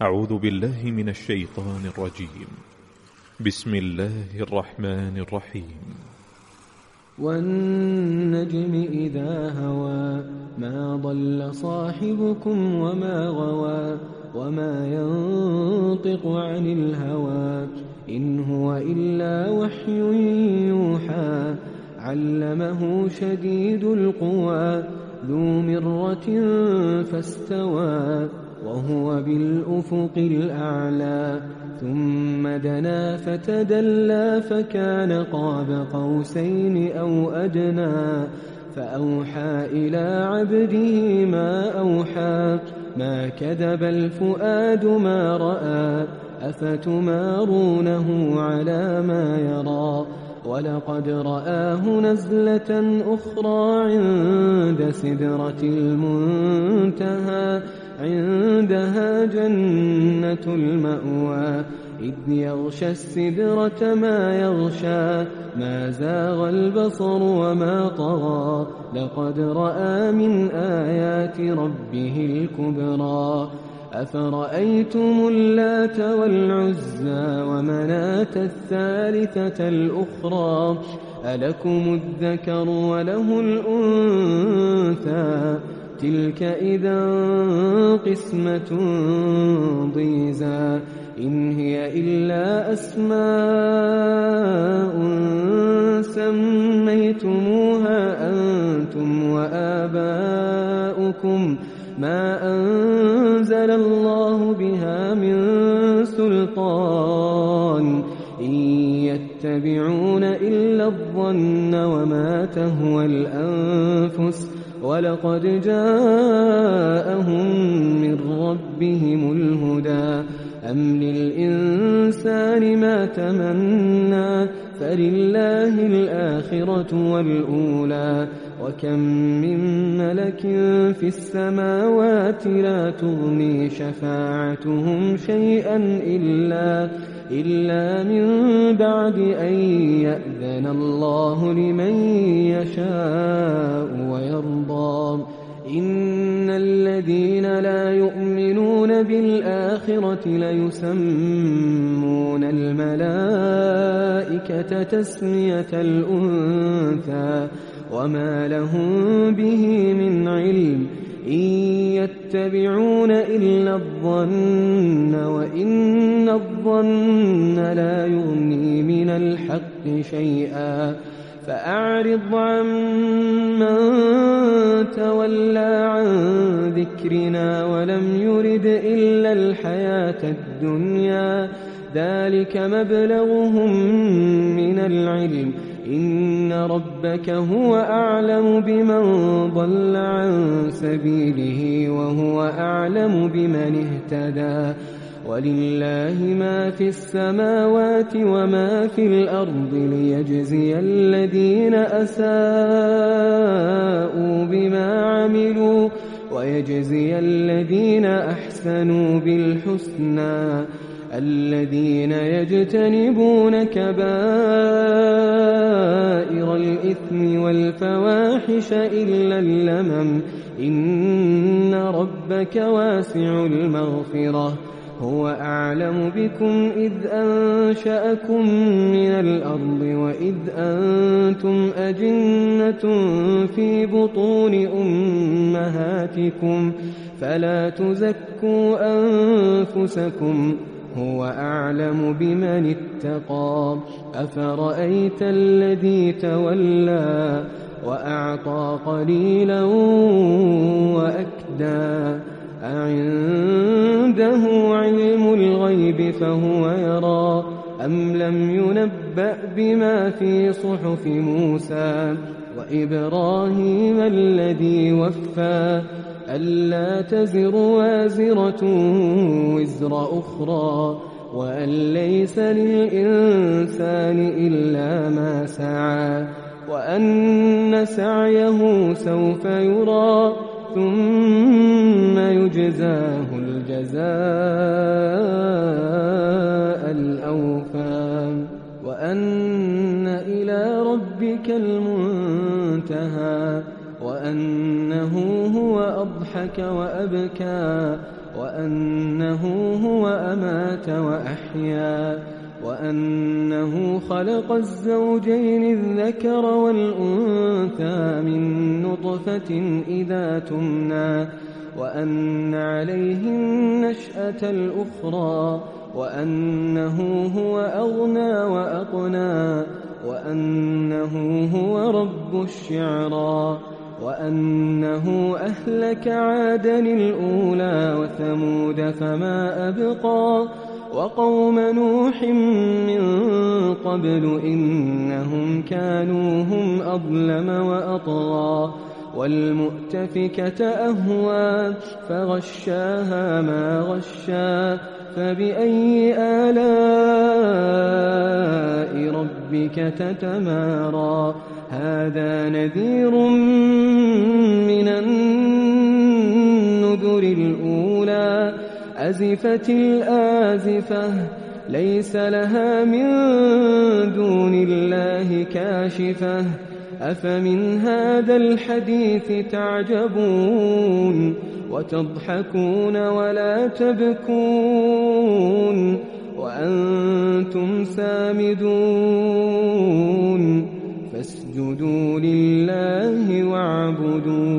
أعوذ بالله من الشيطان الرجيم. بسم الله الرحمن الرحيم. والنجم إذا هوى ما ضل صاحبكم وما غوى وما ينطق عن الهوى إن هو إلا وحي يوحى علمه شديد القوى ذو مرة فاستوى وهو بالأفق الأعلى ثم دنا فتدلى فكان قاب قوسين أو أدنى فأوحى إلى عبده ما أوحى ما كذب الفؤاد ما رأى أفتمارونه على ما يرى ولقد رآه نزلة أخرى عند سدرة المنتهى عندها جنة المأوى إذ يغشى السدرة ما يغشى ما زاغ البصر وما طغى لقد رأى من آيات ربه الكبرى أفرأيتم اللات والعزى ومناة الثالثة الأخرى ألكم الذكر وله الأنثى تلك إذا قسمة ضيزى إن هي إلا أسماء سميتموها أنتم وآباؤكم ما أنزل الله بها من سلطان إن يتبعون إلا الظن وما تهوى الأنفس ولقد جاءهم من ربهم الهدى أم للإنسان ما تمنى فلله الآخرة والأولى وكم من ملك في السماوات لا تغني شفاعتهم شيئا إلا من بعد أن يأذن الله لمن يشاء ويرضى إن الذين لا يؤمنون بالآخرة ليسمون الملائكة تسمية الأنثى وما لهم به من علم إن يتبعون إلا الظن وإن الظن لا يغني من الحق شيئا فأعرض عمن تولى عن ذكرنا ولم يرد إلا الحياة الدنيا ذلك مبلغهم من العلم إن ربك هو أعلم بمن ضل عن سبيله وهو أعلم بمن اهتدى ولله ما في السماوات وما في الأرض ليجزي الذين أساءوا بما عملوا ويجزي الذين أحسنوا بالحسنى الذين يجتنبون كبائر الإثم والفواحش إلا اللمم إن ربك واسع المغفرة هو أعلم بكم إذ أنشأكم من الأرض وإذ أنتم أجنة في بطون أمهاتكم فلا تزكوا أنفسكم هو أعلم بمن اتقى أفرأيت الذي تولى وأعطى قليلا وأكدى أعنده علم الغيب فهو يرى أم لم ينبأ بما في صحف موسى وإبراهيم الذي وفى ألا تزر وازرة وزر أخرى وأن ليس للإنسان إلا ما سعى وأن سعيه سوف يرى ثم يجزاه الجزاء الأوفى وأن إلى ربك المنتهى وأنه هو أضحى وأضحك وأبكى وأنه هو أمات وأحيا وأنه خلق الزوجين الذكر والأنثى من نطفة إذا تمنى وأن عليه النشأة الأخرى وأنه هو أغنى وأقنى وأنه هو رب الشعرى وأنه أهلك عادا الأولى وثمود فما أبقى وقوم نوح من قبل إنهم كانوا هم أظلم وأطغى والمؤتفكة أهوى فغشاها ما غشا فبأي آلاء ربك تتمارى هذا نذير من النذر الأولى أزفت الآزفة ليس لها من دون الله كاشفة أفمن هذا الحديث تعجبون وتضحكون ولا تبكون وأنتم سامدون فاسجدوا لله واعبدوا